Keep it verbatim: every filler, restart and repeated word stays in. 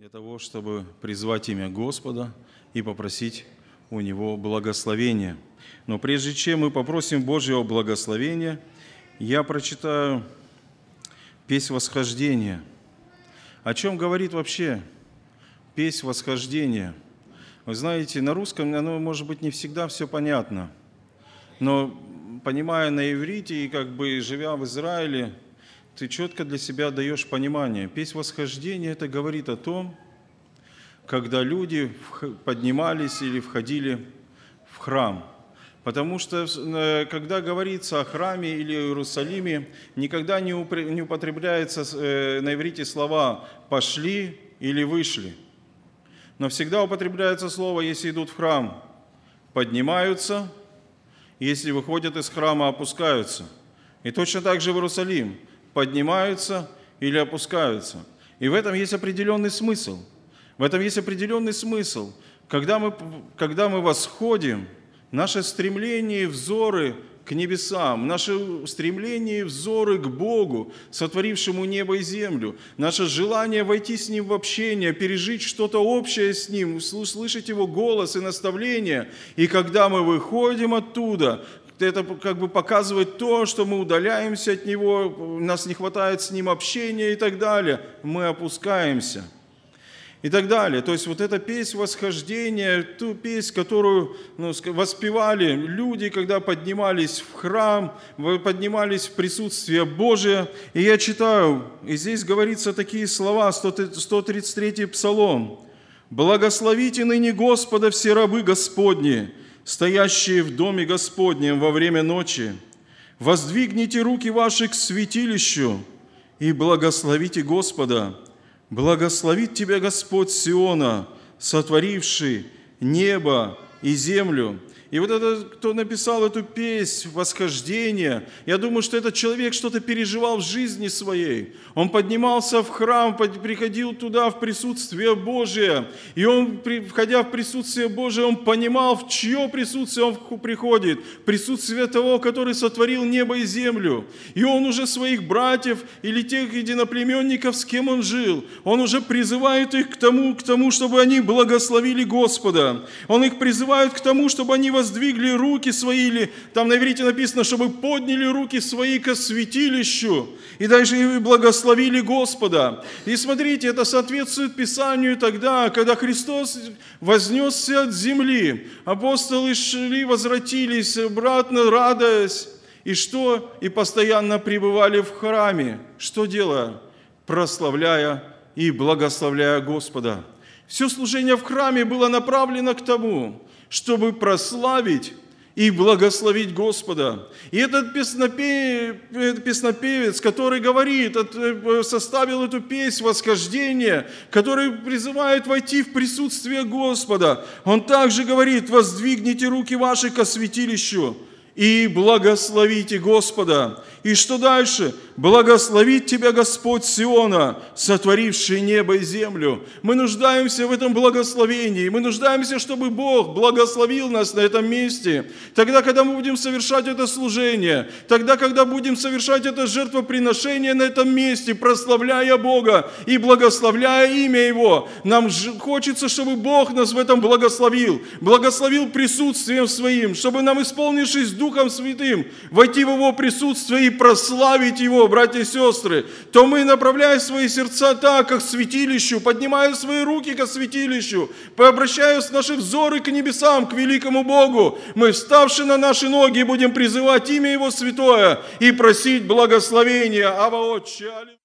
для того, чтобы призвать имя Господа и попросить у Него благословения. Но прежде чем мы попросим Божьего благословения, я прочитаю песнь восхождения. О чем говорит вообще песнь восхождения? Вы знаете, на русском оно, может быть, не всегда все понятно, но понимая на иврите и как бы живя в Израиле, ты четко для себя даешь понимание. Песнь восхождения – это говорит о том, когда люди поднимались или входили в храм. Потому что, когда говорится о храме или Иерусалиме, никогда не употребляются на иврите слова «пошли» или «вышли». Но всегда употребляется слово, если идут в храм, поднимаются, если выходят из храма, опускаются. И точно так же в Иерусалим поднимаются или опускаются. И в этом есть определенный смысл. В этом есть определенный смысл. Когда мы, когда мы восходим, наше стремление и взоры к небесам, наше стремление и взоры к Богу, сотворившему небо и землю, наше желание войти с Ним в общение, пережить что-то общее с Ним, услышать Его голос и наставления. И когда мы выходим оттуда, это как бы показывает то, что мы удаляемся от Него, у нас не хватает с Ним общения и так далее. Мы опускаемся. И так далее. То есть вот эта песнь восхождения, ту песнь, которую ну, воспевали люди, когда поднимались в храм, поднимались в присутствие Божие. И я читаю, и здесь говорится такие слова, сто тридцать третий Псалом. «Благословите ныне Господа все рабы Господни, стоящие в доме Господнем во время ночи. Воздвигните руки ваши к святилищу и благословите Господа. Благословит тебя Господь Сиона, сотворивший небо и землю». И вот этот, кто написал эту песнь восхождения, я думаю, что этот человек что-то переживал в жизни своей. Он поднимался в храм, приходил туда в присутствие Божие. И он, входя в присутствие Божие, он понимал, в чье присутствие он приходит. Присутствие того, который сотворил небо и землю. И он уже своих братьев или тех единоплеменников, с кем он жил, он уже призывает их к тому, к тому, чтобы они благословили Господа. Он их призывает к тому, чтобы они воздвигли руки свои, или там на иврите написано, чтобы подняли руки свои ко святилищу, и даже и благословили Господа. И смотрите, это соответствует Писанию тогда, когда Христос вознесся от земли. Апостолы шли, возвратились обратно, радуясь. И что? И постоянно пребывали в храме. Что делая? Прославляя и благословляя Господа. Все служение в храме было направлено к тому, чтобы прославить и благословить Господа. И этот песнопевец, который говорит, составил эту песнь восхождения, который призывает войти в присутствие Господа, он также говорит: «Воздвигните руки ваши ко святилищу и благословите Господа». И что дальше? «Благословит тебя Господь Сиона, сотворивший небо и землю». Мы нуждаемся в этом благословении. Мы нуждаемся, чтобы Бог благословил нас на этом месте. Тогда, когда мы будем совершать это служение, тогда, когда будем совершать это жертвоприношение на этом месте, прославляя Бога и благословляя имя Его, нам хочется, чтобы Бог нас в этом благословил. Благословил присутствием Своим, чтобы нам, исполнившись Духом Святым, войти в Его присутствие и прославить Его, братья и сестры, то мы, направляя свои сердца так, как к святилищу, поднимая свои руки к святилищу, обращая наши взоры к небесам, к великому Богу, мы, вставши на наши ноги, будем призывать имя Его святое и просить благословения. Ава Отче.